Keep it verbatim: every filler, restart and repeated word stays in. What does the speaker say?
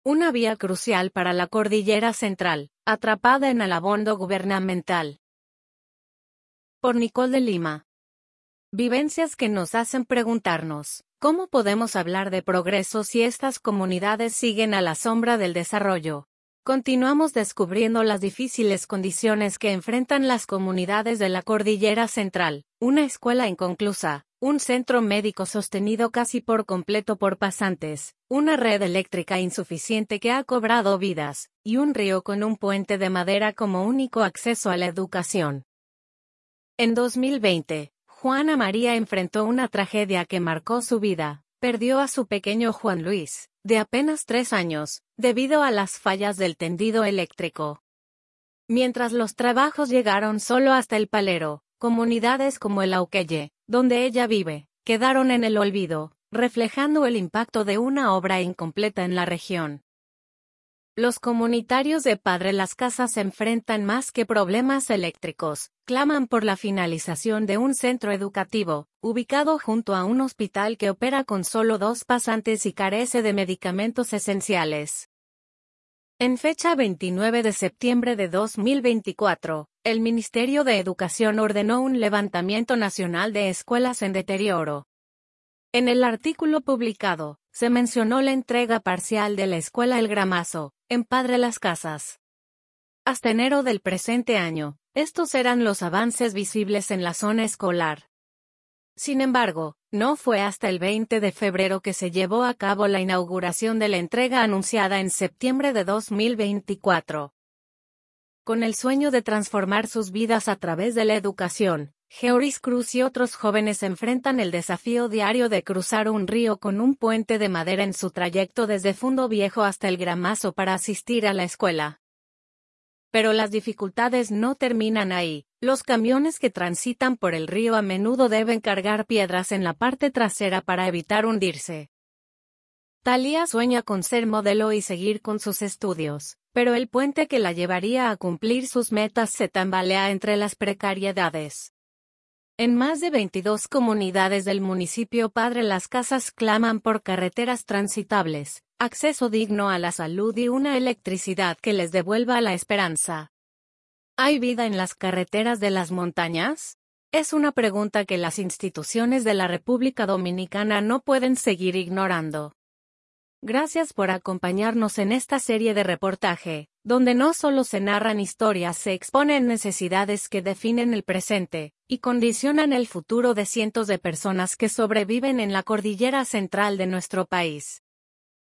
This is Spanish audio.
Una vía crucial para la Cordillera Central, atrapada en el abondo gubernamental. Por Nicole de Lima. Vivencias que nos hacen preguntarnos, ¿cómo podemos hablar de progreso si estas comunidades siguen a la sombra del desarrollo? Continuamos descubriendo las difíciles condiciones que enfrentan las comunidades de la Cordillera Central, una escuela inconclusa, un centro médico sostenido casi por completo por pasantes, una red eléctrica insuficiente que ha cobrado vidas, y un río con un puente de madera como único acceso a la educación. En dos mil veinte, Juana María enfrentó una tragedia que marcó su vida. Perdió a su pequeño Juan Luis, de apenas tres años, debido a las fallas del tendido eléctrico. Mientras los trabajos llegaron solo hasta El Palero, comunidades como el Auquelle, donde ella vive, quedaron en el olvido, reflejando el impacto de una obra incompleta en la región. Los comunitarios de Padre Las Casas se enfrentan más que problemas eléctricos, claman por la finalización de un centro educativo, ubicado junto a un hospital que opera con solo dos pasantes y carece de medicamentos esenciales. En fecha veintinueve de septiembre de dos mil veinticuatro, el Ministerio de Educación ordenó un levantamiento nacional de escuelas en deterioro. En el artículo publicado, se mencionó la entrega parcial de la escuela El Gramazo, en Padre Las Casas. Hasta enero del presente año, estos eran los avances visibles en la zona escolar. Sin embargo, no fue hasta el veinte de febrero que se llevó a cabo la inauguración de la entrega anunciada en septiembre de dos mil veinticuatro. Con el sueño de transformar sus vidas a través de la educación, Georis Cruz y otros jóvenes enfrentan el desafío diario de cruzar un río con un puente de madera en su trayecto desde Fundo Viejo hasta El Gramazo para asistir a la escuela. Pero las dificultades no terminan ahí. Los camiones que transitan por el río a menudo deben cargar piedras en la parte trasera para evitar hundirse. Talía sueña con ser modelo y seguir con sus estudios, pero el puente que la llevaría a cumplir sus metas se tambalea entre las precariedades. En más de veintidós comunidades del municipio Padre Las Casas claman por carreteras transitables, acceso digno a la salud y una electricidad que les devuelva la esperanza. ¿Hay vida en las carreteras de las montañas? Es una pregunta que las instituciones de la República Dominicana no pueden seguir ignorando. Gracias por acompañarnos en esta serie de reportaje, donde no solo se narran historias, se exponen necesidades que definen el presente y condicionan el futuro de cientos de personas que sobreviven en la cordillera central de nuestro país.